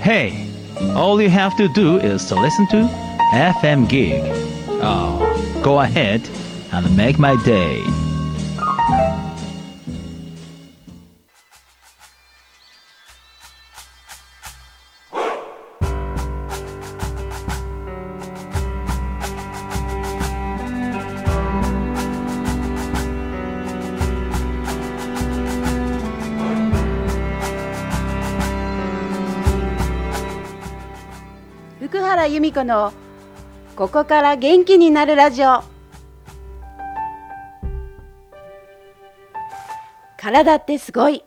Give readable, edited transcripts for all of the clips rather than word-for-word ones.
Hey, all you have to do is to listen to FM Gig. Oh, go ahead and make my day. 福原由美子のここから元気になるラジオ。体ってすごい。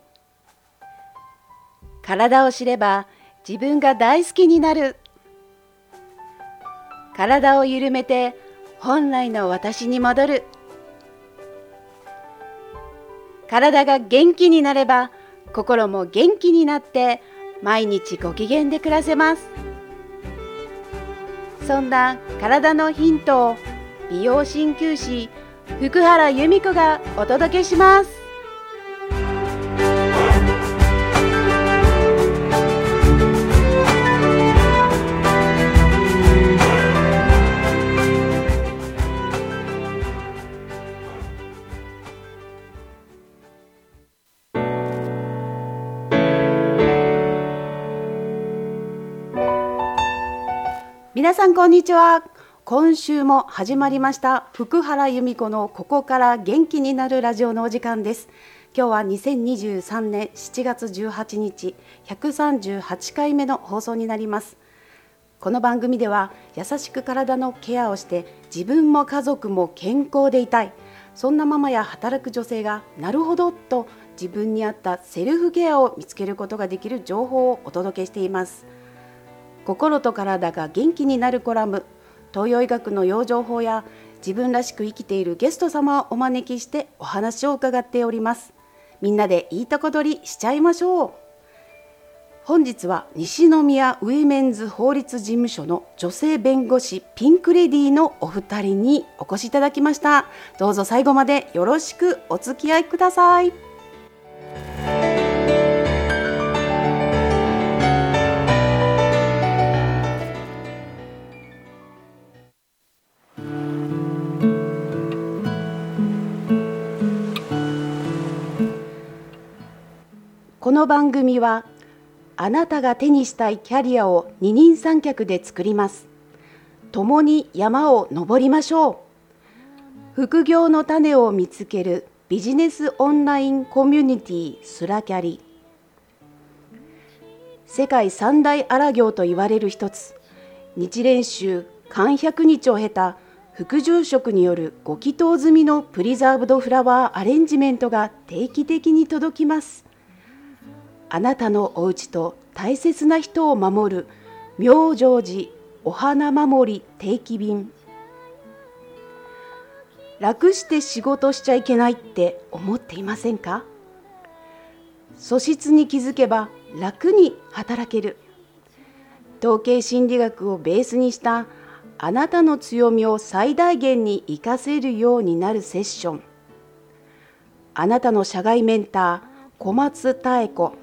体を知れば自分が大好きになる。体を緩めて本来の私に戻る。体が元気になれば心も元気になって毎日ご機嫌で暮らせます。そんな体のヒントを美容鍼灸師福原由美子がお届けします。皆さんこんにちは。今週も始まりました福原由美子のここから元気になるラジオのお時間です。今日は2023年7月18日138回目の放送になります。この番組では優しく体のケアをして自分も家族も健康でいたい、そんなママや働く女性がなるほどと自分に合ったセルフケアを見つけることができる情報をお届けしています。心と体が元気になるコラム、東洋医学の養生法や自分らしく生きているゲスト様をお招きしてお話を伺っております。みんなでいいとこ取りしちゃいましょう。本日は西宮ウィメンズ法律事務所の女性弁護士ピンクレディーのお二人にお越しいただきました。どうぞ最後までよろしくお付き合いください。この番組はあなたが手にしたいキャリアを二人三脚で作ります。共に山を登りましょう。副業の種を見つけるビジネスオンラインコミュニティスラキャリ。世界三大荒行と言われる一つ、日蓮宗漢百日を経た副住職によるご祈祷済みのプリザーブドフラワーアレンジメントが定期的に届きます。あなたのお家と大切な人を守る妙成寺お花守り定期便。楽して仕事しちゃいけないって思っていませんか？素質に気づけば楽に働ける。統計心理学をベースにしたあなたの強みを最大限に活かせるようになるセッション。あなたの社外メンター小松妙子。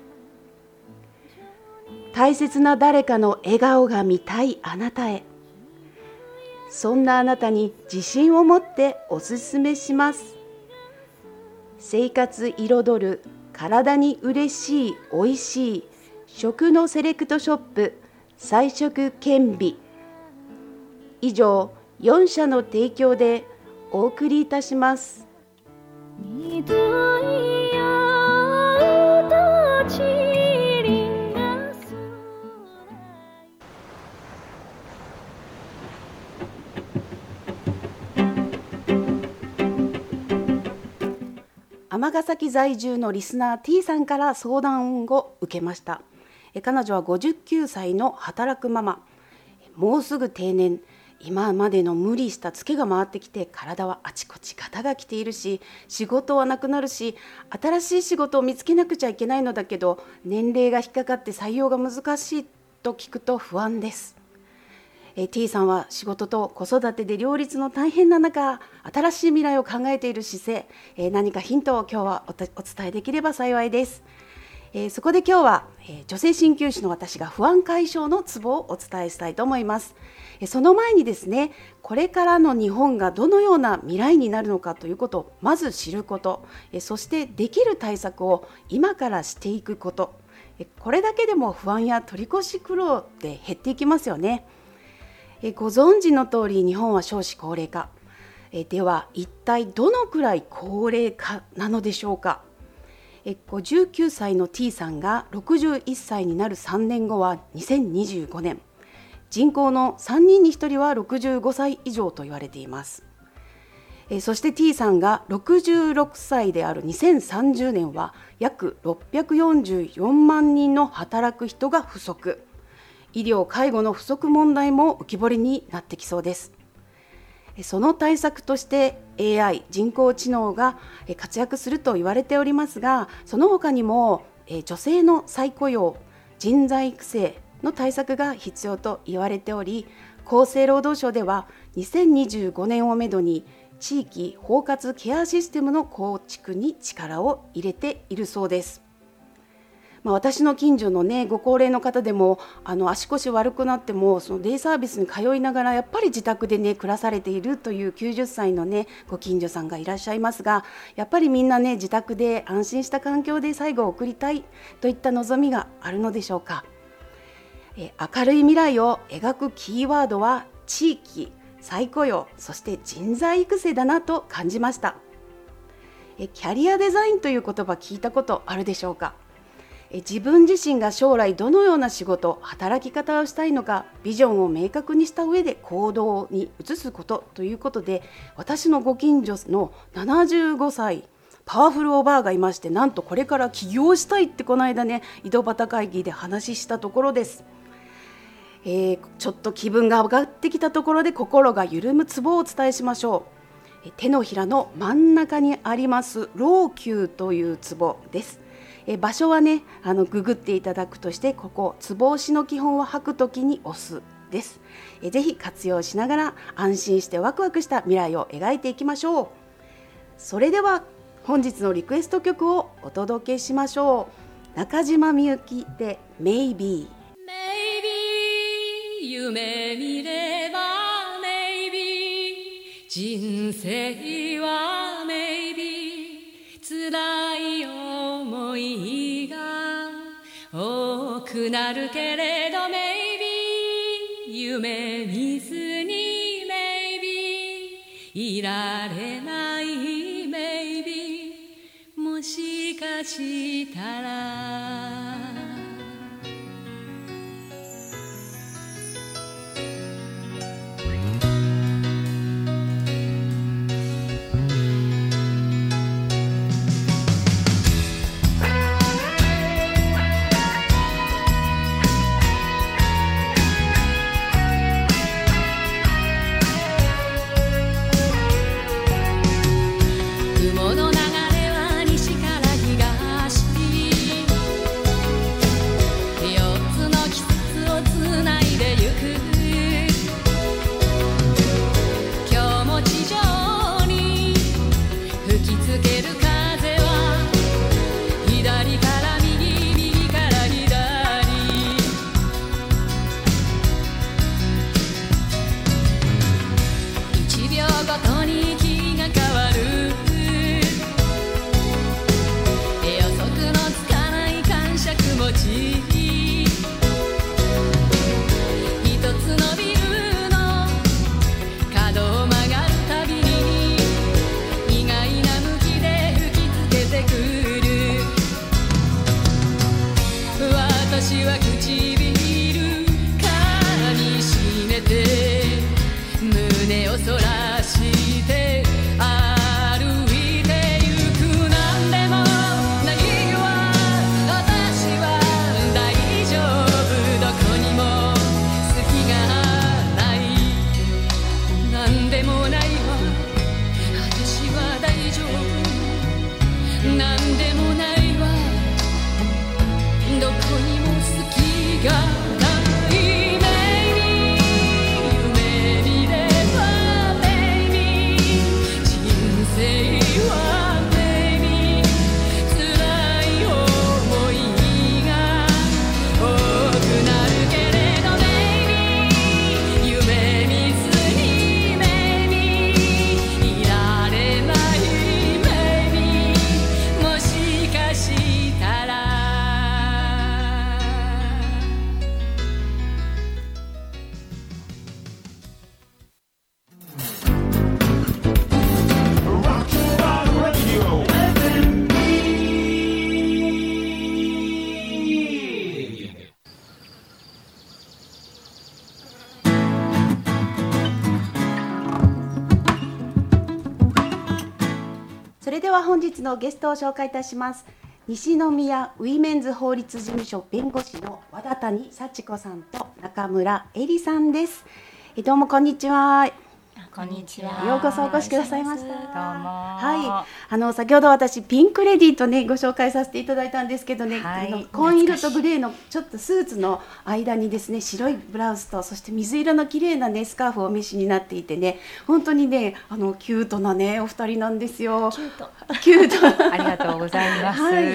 大切な誰かの笑顔が見たいあなたへ。そんなあなたに自信を持っておすすめします。生活彩る体に嬉しいおいしい食のセレクトショップ菜食健美。以上4社の提供でお送りいたします。尼崎在住のリスナー T さんから相談を受けました。彼女は59歳の働くママ。もうすぐ定年。今までの無理したツケが回ってきて体はあちこちガタが来ているし、仕事はなくなるし、新しい仕事を見つけなくちゃいけないのだけど年齢が引っかかって採用が難しいと聞くと不安です。T さんは仕事と子育てで両立の大変な中、新しい未来を考えている姿勢、何かヒントを今日はお伝えできれば幸いです。 そこで今日は、女性鍼灸師の私が不安解消のツボをお伝えしたいと思います。その前にですね、これからの日本がどのような未来になるのかということをまず知ること、そしてできる対策を今からしていくこと、これだけでも不安や取り越し苦労って減っていきますよね。ご存知の通り日本は少子高齢化。では一体どのくらい高齢化なのでしょうか。59歳の T さんが61歳になる3年後は2025年。人口の3人に1人は65歳以上と言われています。そして T さんが66歳である2030年は約644万人の働く人が不足。医療・介護の不足問題も浮き彫りになってきそうです。その対策として AI 人工知能が活躍すると言われておりますが、その他にも女性の再雇用、人材育成の対策が必要と言われており、厚生労働省では2025年をめどに地域包括ケアシステムの構築に力を入れているそうです。私の近所のね、ご高齢の方でも足腰悪くなってもそのデイサービスに通いながらやっぱり自宅でね暮らされているという90歳のねご近所さんがいらっしゃいますが、やっぱりみんなね自宅で安心した環境で最後を送りたいといった望みがあるのでしょうか。明るい未来を描くキーワードは地域、再雇用、そして人材育成だなと感じました。キャリアデザインという言葉聞いたことあるでしょうか。自分自身が将来どのような仕事、働き方をしたいのか、ビジョンを明確にした上で行動に移すことということで、私のご近所の75歳パワフルおばあがいまして、なんとこれから起業したいってこの間ね井戸端会議で話したところです。ちょっと気分が上がってきたところで心が緩むツボをお伝えしましょう。手のひらの真ん中にあります老朽というツボです。場所はねググっていただくとして、ここツボ押しの基本は吐くときに押すです。ぜひ活用しながら安心してワクワクした未来を描いていきましょう。それでは本日のリクエスト曲をお届けしましょう。中島みゆきで Maybe。 夢見れば Maybe 人生は Maybe 辛い思いが多くなるけれど Maybe 夢見ずに Maybe いられない Maybe もしかしたらなんでもないわどこにも好きがでは本日のゲストを紹介いたします。西宮ウィメンズ法律事務所弁護士の和田谷幸子さんと中村恵里さんです。どうもこんにちは。 こんにちは。 ようこそお越しくださいました。 どうも。 はい、先ほど私ピンクレディーとねご紹介させていただいたんですけどね、 はい、 紺色とグレーのちょっとスーツの間にですね白いブラウスとそして水色の綺麗なねスカーフをお召しになっていてね、本当にねキュートなねお二人なんですよ。キュートありがとうございます。 はい、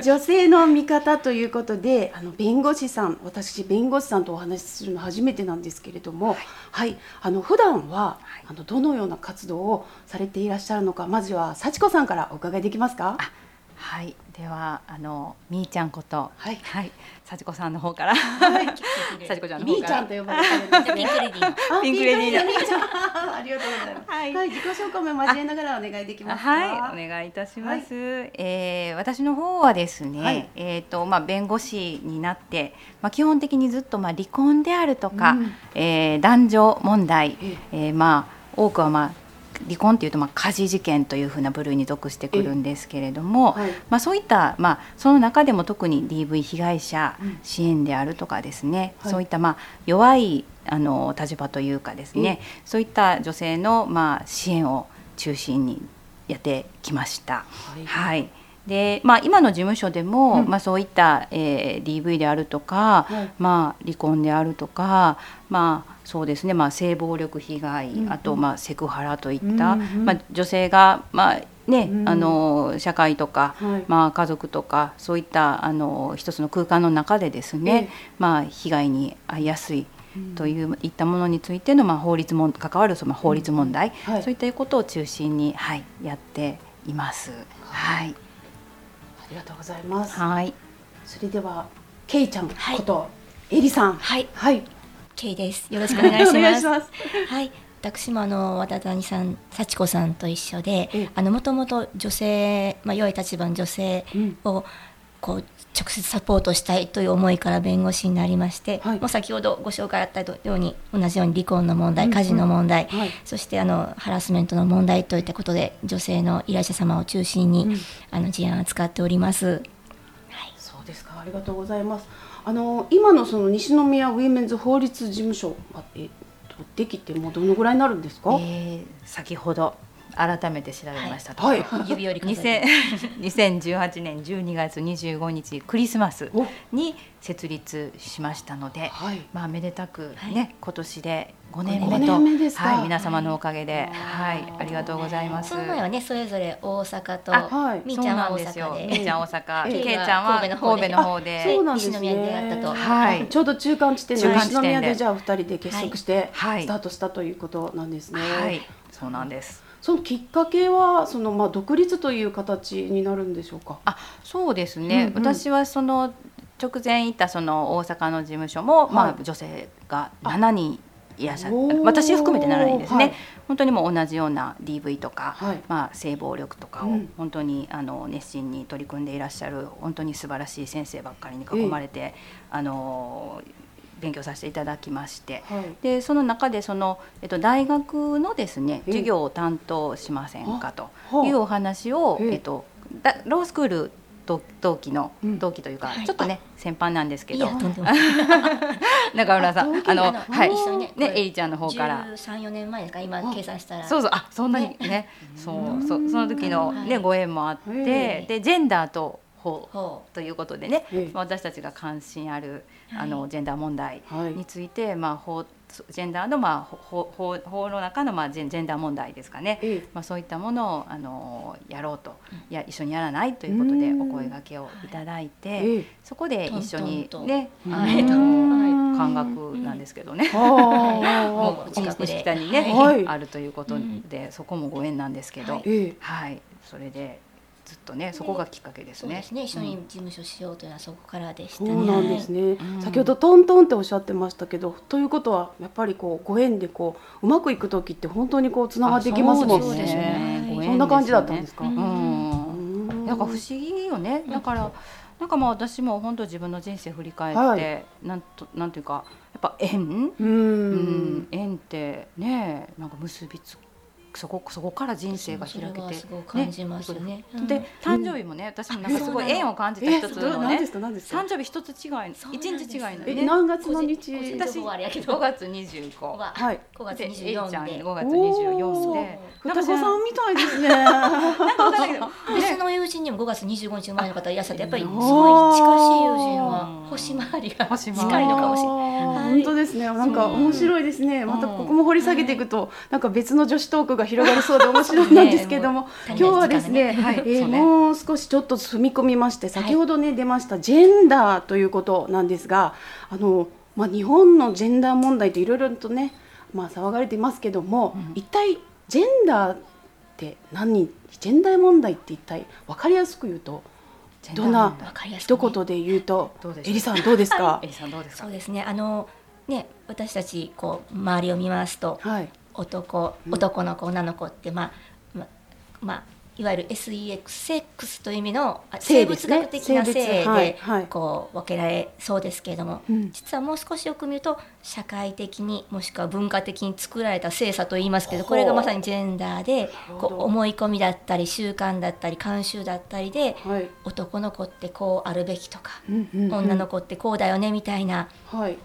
女性の味方ということで弁護士さん、私弁護士さんとお話しするの初めてなんですけれども、はい、普段はどのような活動をされていらっしゃるのか、まずは幸子さんからお伺いできますか。 はい、ではみーちゃんこと、 はい、 幸子さんの方から、 はい、 幸子ちゃんの方からみーちゃんと呼ばれてるんですね。 ピンクレディーのピンクレディーのみーちゃんありがとうございます。はい、自己紹介も交えながらお願いできますか。 はい、お願いいたします。私の方はですね、弁護士になって、基本的にずっと離婚であるとか、男女問題、多くは離婚というと家事事件というふうな部類に属してくるんですけれども、そういった、その中でも特に DV 被害者支援であるとかですね、そういった弱い立場というかですね、そういった女性の支援を中心にやってきました。はい、で今の事務所でも、そういった、DV であるとか、離婚であるとか、そうですね、性暴力被害、あとセクハラといった、女性が社会とか、家族とかそういった一つの空間の中でですね、被害に遭いやすいといったものについての、法律も関わるその法律問題、そういったことを中心に、やっています。はい、 ありがとうございます。 はい、 それではけいちゃんことえりさん。 はい、けいです。よろしくおお願いします。 ます。 はい、私も和田谷さん、幸子さんと一緒で、もともと女性、良い立場の女性をこう直接サポートしたいという思いから弁護士になりまして、もう先ほどご紹介あったように同じように離婚の問題、家事の問題、そしてハラスメントの問題といったことで女性の依頼者様を中心に、事案を扱っております。 そうですか、ありがとうございます。今のその西宮ウィメンズ法律事務所、できてもうどのぐらいになるんですか。 先ほど改めて調べましたと、 指折り数えて 2018年12月25日クリスマスに設立しましたので、めでたくね、今年で5年目と、皆様のおかげで、ありがとうございます。 その前はね、それぞれ大阪と、みーちゃんは大阪で、 みーちゃん大阪、けいちゃんは神戸の方で、 西宮でやったと、 ちょうど中間地点の西宮でじゃあ2人で結束してスタートしたということなんですね。 そうなんです。 そのきっかけは独立という形になるんでしょうか。 そうですね、私はその直前いたその大阪の事務所も、女性が7人いらっしゃる、私含めて7人ですね。本当にもう同じような DV とか、性暴力とかを本当に熱心に取り組んでいらっしゃる本当に素晴らしい先生ばっかりに囲まれて、勉強させていただきまして、でその中で大学のですね授業を担当しませんかというお話を、ロースクール同期というか、ちょっとね先輩なんですけど、中村さん、 一緒にね、 えりちゃんの方から 13、14年前ですか、今計算したら、 そんなにね、その時のねご縁もあって、でジェンダーと法ということでね、私たちが関心あるジェンダー問題について、ジェンダーの法の中のジェンダー問題ですかね、そういったものをやろうと、一緒にやらないということでお声掛けをいただいて、そこで一緒にね、漢学なんですけどね、もう北にねあるということで、そこもご縁なんですけど、それでずっとね、そこがきっかけですね。 そうですね、一緒に事務所しようというのはそこからでしたね。 そうなんですね。先ほどトントンっておっしゃってましたけど、ということはやっぱりご縁でうまくいく時って本当につながっていきますもんね。そんな感じだったんですか。 なんか不思議よね。だから私も本当自分の人生振り返って、なんていうかやっぱ縁ってね、なんか結びつそこから人生が開けて、 それはすごい感じますね。 で誕生日もね、私もなんかすごい縁を感じた一つのね、誕生日一つ違い、1日違いのね。 何月の日？ 私5月25、 はい、5月24 ちゃんで 5月24で、 双子さんみたいですね。 なんかわかんないけど、 別の友人にも5月25日生まれの方いらっしゃって、やっぱりすごい近しい友人は星回りが近いのかもしれない。 本当ですね。なんか面白いですね。またここも掘り下げていくと、なんか別の女子トークが広がりそうで面白いなんですけども、今日はですね、もう少しちょっと踏み込みまして、先ほどね出ましたジェンダーということなんですが、日本のジェンダー問題っていろいろとね、騒がれていますけども、一体ジェンダーって何？ジェンダー問題って一体分かりやすく言うとどんな一言で言うと、エリさんどうですか？エリさんどうですか？ そうですね。私たちこう周りを見ますと、男の子女の子っていわゆる SEX セックスという意味の生物学的な性でこう分けられそうですけれども、実はもう少しよく見ると社会的にもしくは文化的に作られた性差といいますけど、これがまさにジェンダーでこう思い込みだったり習慣だったり慣習だったりで、男の子ってこうあるべきとか、女の子ってこうだよねみたいな、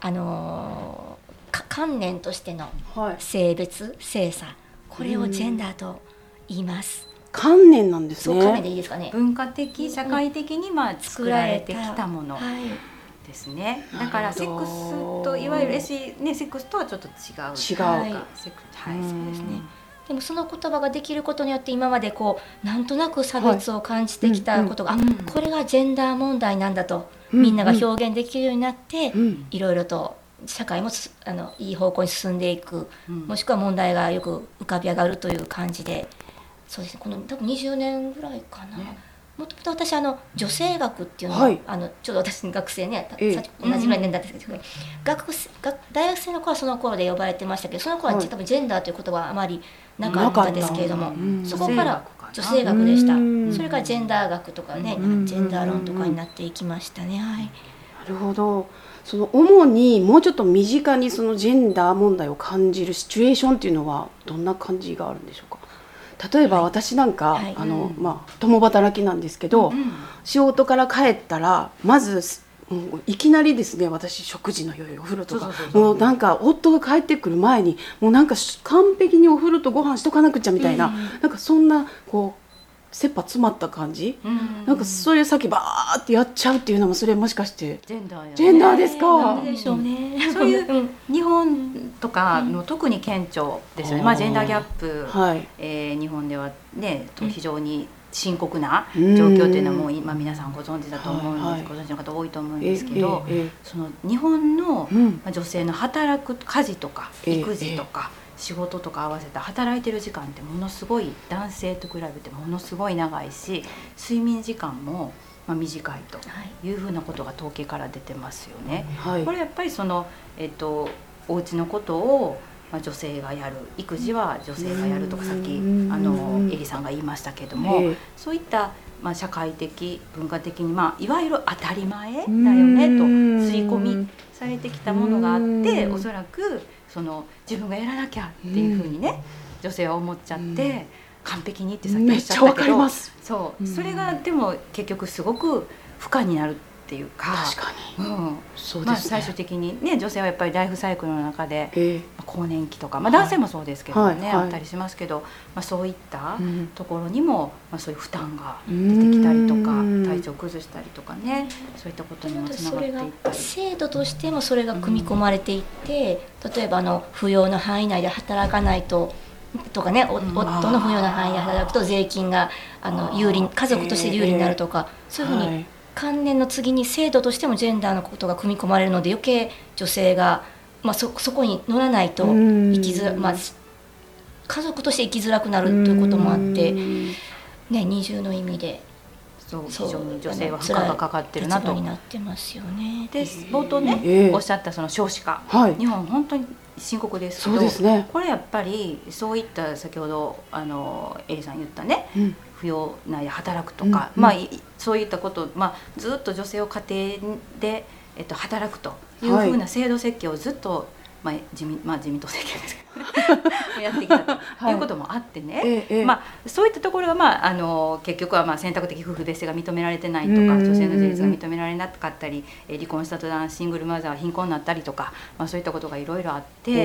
観念としての性別性差、これをジェンダーと言います。 観念なんですね。 観念でいいですかね。 文化的社会的に作られてきたものですね。だからセックスといわゆるセックスとはちょっと違う。 そうですね。でもその言葉ができることによって今までこうなんとなく差別を感じてきたことが、これがジェンダー問題なんだとみんなが表現できるようになって、いろいろと社会もいい方向に進んでいく、もしくは問題がよく浮かび上がるという感じで。そうですね、この多分20年ぐらいかな。もともと私女性学っていうのを、ちょうど私の学生ね、同じぐらい年代ですけど、大学生の頃はその頃で呼ばれてましたけど、その頃は多分ジェンダーという言葉はあまりなかったですけれども、そこから女性学でした。それからジェンダー学とかね、ジェンダー論とかになっていきましたね。なるほど。主にもうちょっと身近にそのジェンダー問題を感じるシチュエーションっていうのはどんな感じがあるんでしょうか？例えば私なんか、共働きなんですけど、仕事から帰ったらまずいきなりですね、私食事の用意、お風呂とか、もうなんか夫が帰ってくる前にもうなんか完璧にお風呂とご飯しとかなくちゃみたいな、なんかそんなこう切羽詰まった感じ、なんかそれ先バーってやっちゃうっていうのも、それもしかしてジェンダーですか？ なんでしょうね。 そういう日本とかの特に顕著ですよね。ジェンダーギャップ、日本ではね非常に深刻な状況というのはもう今皆さんご存知だと思うんです、ご存知の方多いと思うんですけど、その日本の女性の働く家事とか育児とか仕事とか合わせた働いてる時間ってものすごい男性と比べてものすごい長いし、睡眠時間も短いというふうなことが統計から出てますよね。これやっぱりお家のことを女性がやる、育児は女性がやるとか、さっきエリさんが言いましたけども、そういった社会的文化的にいわゆる当たり前だよねと刷り込みされてきたものがあって、おそらく自分がやらなきゃっていうふうにね、女性は思っちゃって、完璧にってさっきおっしゃったけど、それがでも結局すごく負荷になるっていうか、 確かに、 最終的にね、女性はやっぱりライフサイクルの中で、更年期とか、男性もそうですけどね、あったりしますけど、そういったところにも、そういう負担が出てきたりとか、体調を崩したりとかね、そういったことにもつながっていったり、 制度としてもそれが組み込まれていって、例えば扶養の範囲内で働かないととかね、夫の扶養の範囲で働くと税金が有利、家族として有利になるとか、そういうふうに観念の次に制度としてもジェンダーのことが組み込まれるので、余計女性が、そこに乗らないと生きづら、家族として生きづらくなるということもあって、二重の意味で非常に女性は負荷がかかってるなと。 になってますよね。 で冒頭ね、おっしゃったその少子化、日本本当に深刻ですけど、これやっぱりそういった先ほどエリさん言ったね、扶養内で働くとか、そういったこと、ずっと女性を家庭で、働くというふうな制度設計をずっと、自民党政権ですけどねやってきたということもあってね、そういったところが、結局は選択的夫婦別姓が認められてないとか、女性の自立が認められなかったり、離婚した途端シングルマザーは貧困になったりとか、そういったことがいろいろあって、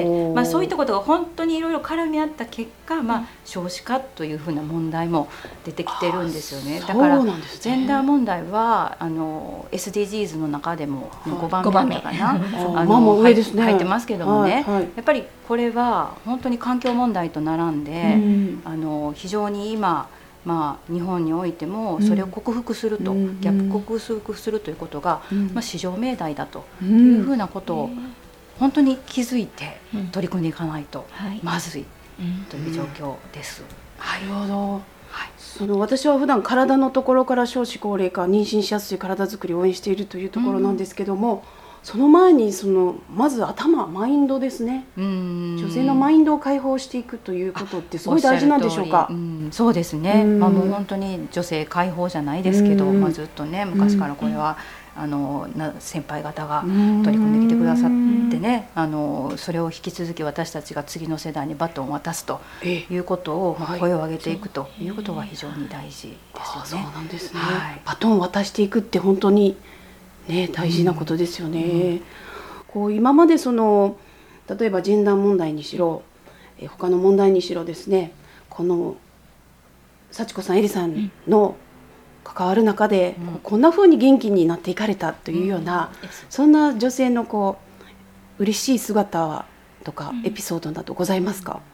そういったことが本当にいろいろ絡み合った結果、少子化というふうな問題も出てきてるんですよね。だからジェンダー問題はSDGs の中でも5番目だったかな、入ってますけどもね、やっぱりこれは本当に環境問題と並んで、非常に今、日本においてもそれを克服すると、ギャップ克服するということが、至上命題だというふうなことを本当に気づいて取り組んでいかないとまずいという状況です。 なるほど。私は普段体のところから少子高齢化、妊娠しやすい体づくりを応援しているというところなんですけども、その前にまずマインドですね。女性のマインドを解放していくということってすごい大事なんでしょうか。 そうですね、もう本当に女性解放じゃないですけど、ずっとね昔からこれは先輩方が取り組んできてくださってね、それを引き続き私たちが次の世代にバトンを渡すということを、声を上げていくということが非常に大事ですよね。 そうなんですね、バトンを渡していくって本当に大事なことですよね。今まで例えばジェンダー問題にしろ、他の問題にしろですね、この幸子さん、えりさんの関わる中で、こんな風に元気になっていかれたというような、そんな女性の嬉しい姿とかエピソードなどございますか？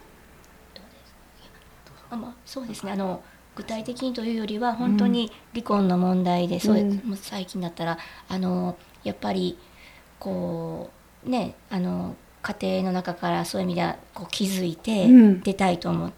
そうですね、具体的にというよりは本当に離婚の問題で、最近だったらやっぱり家庭の中からそういう意味では気づいて出たいと思って、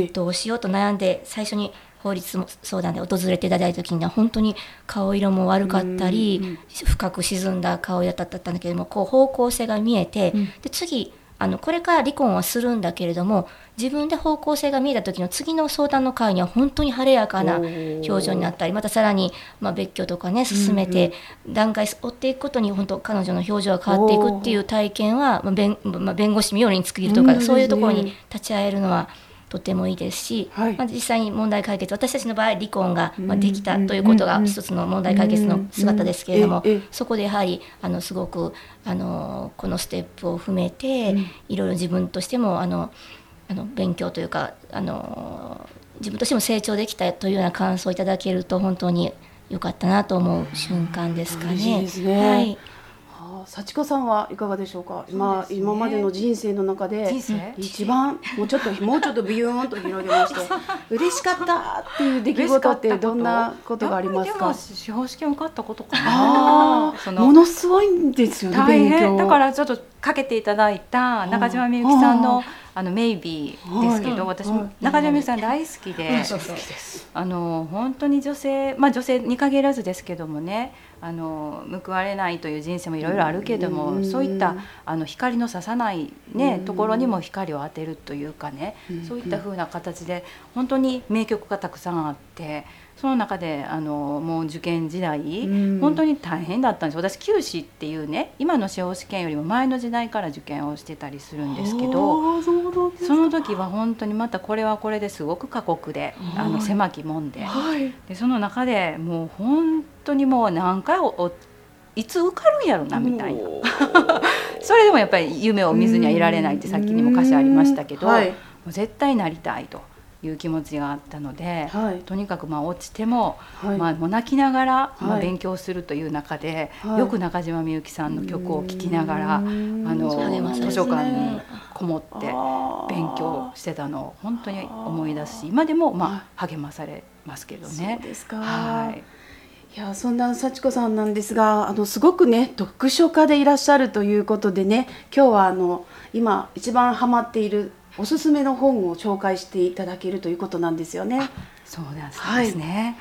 どうしようと悩んで最初に法律相談で訪れていただいた時には本当に顔色も悪かったり、深く沈んだ顔色だったんだけども、方向性が見えて、で次これから離婚はするんだけれども、自分で方向性が見えた時の次の相談の会には本当に晴れやかな表情になったり、またさらに別居とかね進めて段階追っていくことに本当彼女の表情が変わっていくっていう体験は、弁護士冥利に尽きるとか、そういうところに立ち会えるのはとてもいいですし、実際に問題解決、私たちの場合離婚ができたということが一つの問題解決の姿ですけれども、そこでやはりすごくこのステップを踏めて、いろいろ自分としても勉強というか自分としても成長できたというような感想をいただけると本当に良かったなと思う瞬間ですかね。 幸子さんはいかがでしょうか。今までの人生の中で一番もうちょっとビューンと広げまして嬉しかったっていう出来事ってどんなことがありますか？ 司法試験受かったことかな。 ものすごいんですよね、 大変だからちょっとかけていただいた中島みゆきさんのメイビーですけど、私中島みゆきさん大好きで、本当に女性に限らずですけどもね、報われないという人生もいろいろあるけども、そういった光の差さないところにも光を当てるというかね、そういった風な形で本当に名曲がたくさんあって、その中でもう受験時代、本当に大変だったんです。私九試っていうね、今の司法試験よりも前の時代から受験をしてたりするんですけど、その時は本当にまたこれはこれですごく過酷で、狭き門で、でその中でもう本当にもう何回いつ受かるんやろなみたいなそれでもやっぱり夢を見ずにはいられないってさっきにも歌詞ありましたけど、もう絶対なりたいという気持ちがあったので、とにかく落ちても、もう泣きながら、勉強するという中で、よく中島みゆきさんの曲を聴きながら、図書館にこもって勉強してたのを本当に思い出すし、今でも励まされますけどね。 そうですか。いや、そんな幸子さんなんですが、すごくね読書家でいらっしゃるということでね、今日は今一番ハマっているおすすめの本を紹介していただけるということなんですよね。 そうですね。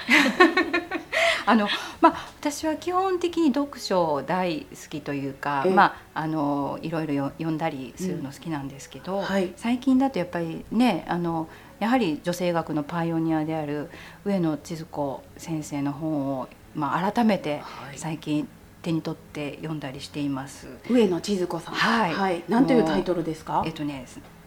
私は基本的に読書大好きというか、いろいろ読んだりするの好きなんですけど、最近だとやっぱりね、やはり女性学のパイオニアである上野千鶴子先生の本を、改めて最近手に取って読んだりしています。 上野千鶴子さん、なんというタイトルですか？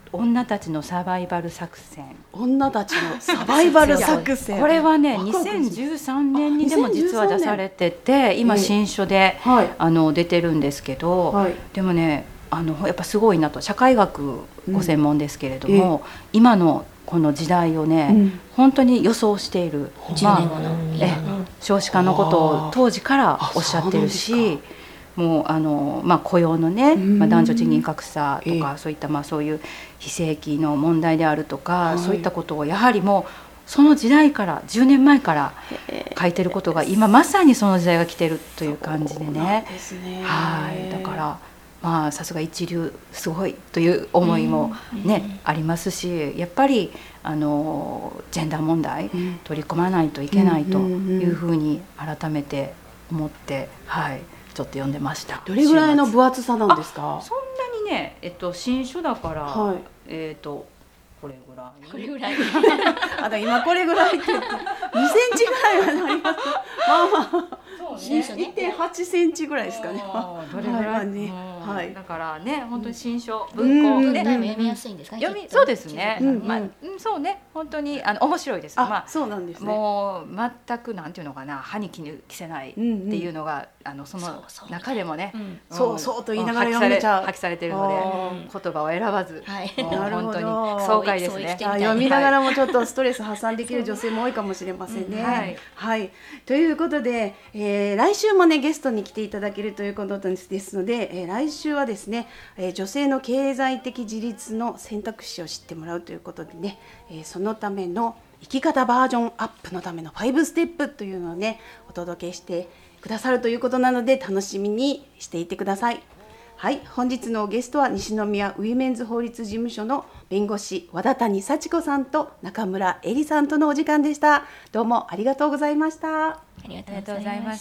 女たちのサバイバル作戦。 女たちのサバイバル作戦。 これはね、2013年にでも実は出されてて、今新書で、出てるんですけど、でもね、やっぱすごいなと。社会学ご専門ですけれども、今のこの時代をね、本当に予想している、少子化のことを当時からおっしゃってるし、もう雇用のね、男女賃金格差とか、そういったそういう非正規の問題であるとか、そういったことをやはりもうその時代から10年前から書いてることが今まさにその時代が来てるという感じでね。だからさすが一流すごいという思いもね、ありますし、やっぱりジェンダー問題取り込まないといけないというふうに改めて思って、ちょっと読んでました。 どれぐらいの分厚さなんですか？ そんなにね、新書だから、これぐらい今これぐらいって言って2センチぐらいはなります。1.8 センチぐらいですかね。 どれぐらいだからね、本当に新書文庫で読みやすいんですかね。 そうですね。そうね、本当に面白いです。 そうなんですね。 もう全くなんていうのかな、歯に着せないっていうのがその中でもね、 そうと言いながら読めちゃう、 発揮されているので、言葉を選ばず、本当に爽快ですね。 読みながらもちょっとストレス発散できる女性も多いかもしれませんね。ということで、来週もねゲストに来ていただけるということですので、来週はですね、女性の経済的自立の選択肢を知ってもらうということでね、そのための生き方バージョンアップのための5ステップというのをねお届けしてくださるということなので、楽しみにしていてください。本日のゲストは西宮ウィメンズ法律事務所の弁護士和田谷幸子さんと中村恵里さんとのお時間でした。どうもありがとうございました。 ありがとうございました。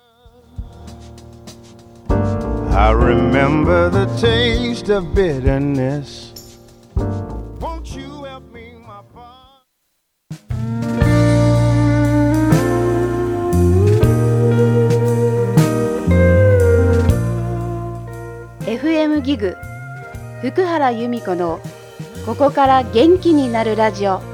I remember the taste of bitterness. Won't you help me, my FM ギグ福原由美子のここから元気になるラジオ。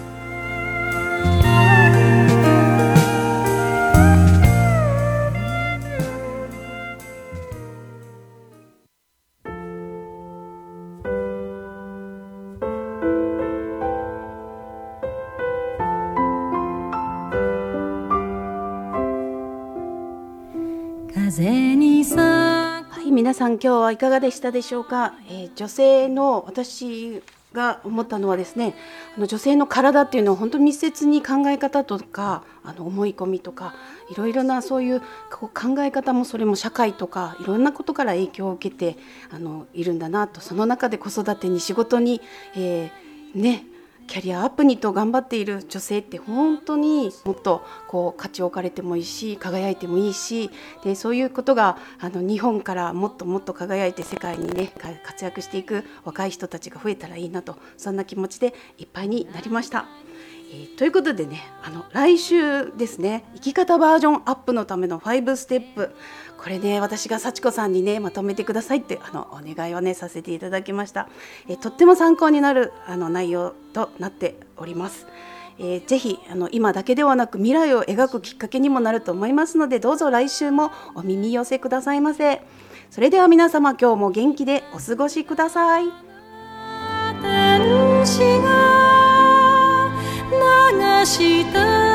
皆さん今日はいかがでしたでしょうか。女性の私が思ったのはですね、女性の体っていうのは本当に密接に考え方とか思い込みとかいろいろなそういう考え方もそれも社会とかいろんなことから影響を受けているんだなと。その中で子育てに仕事に、キャリアアップにと頑張っている女性って本当にもっと価値を置かれてもいいし輝いてもいいし、でそういうことが日本からもっともっと輝いて世界にね活躍していく若い人たちが増えたらいいなと、そんな気持ちでいっぱいになりました。ということでね、来週ですね、生き方バージョンアップのための5ステップ、これね私が幸子さんにねまとめてくださいってお願いをねさせていただきました。とっても参考になる内容となっております。ぜひ今だけではなく未来を描くきっかけにもなると思いますので、どうぞ来週もお耳寄せくださいませ。それでは皆様今日も元気でお過ごしください。 天使が流した